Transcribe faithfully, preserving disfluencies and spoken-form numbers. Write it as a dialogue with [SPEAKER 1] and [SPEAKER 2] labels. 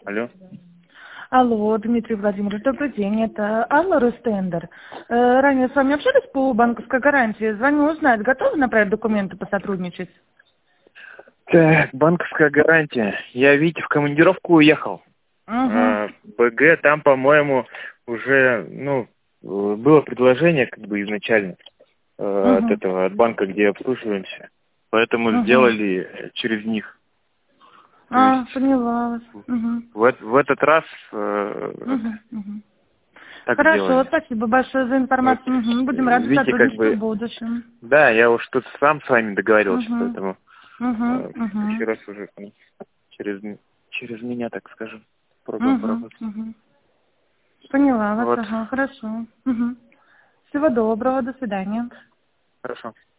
[SPEAKER 1] Алло.
[SPEAKER 2] Алло, Дмитрий Владимирович, добрый день. Это Алла Ростендер. Э, Ранее с вами общались по банковской гарантии. Звоню узнать, готовы направить документы посотрудничать?
[SPEAKER 1] Так, банковская гарантия. Я, видите, в командировку уехал.
[SPEAKER 2] Угу.
[SPEAKER 1] А, БГ, там, по-моему, уже, ну, было предложение, как бы, изначально э,
[SPEAKER 2] Угу.
[SPEAKER 1] от этого, от банка, где обслуживаемся. Поэтому
[SPEAKER 2] Угу.
[SPEAKER 1] сделали через них. То
[SPEAKER 2] А,
[SPEAKER 1] есть
[SPEAKER 2] поняла вас. Угу.
[SPEAKER 1] в, эт- в этот раз э,
[SPEAKER 2] Угу. Угу.
[SPEAKER 1] так
[SPEAKER 2] Хорошо,
[SPEAKER 1] сделали.
[SPEAKER 2] спасибо большое за
[SPEAKER 1] Вот,
[SPEAKER 2] информацию. Угу. Будем рады
[SPEAKER 1] видите, как
[SPEAKER 2] сотрудничеству в
[SPEAKER 1] бы,
[SPEAKER 2] будущем.
[SPEAKER 1] да, я уж тут сам с вами договаривался,
[SPEAKER 2] Угу.
[SPEAKER 1] поэтому
[SPEAKER 2] Угу.
[SPEAKER 1] э, еще
[SPEAKER 2] Угу.
[SPEAKER 1] раз уже ну, через, м- через меня, так скажем, пробуем
[SPEAKER 2] Угу.
[SPEAKER 1] поработать.
[SPEAKER 2] Угу. Поняла вас,
[SPEAKER 1] Вот,
[SPEAKER 2] ага, хорошо. Угу. Всего доброго, до свидания.
[SPEAKER 1] хорошо.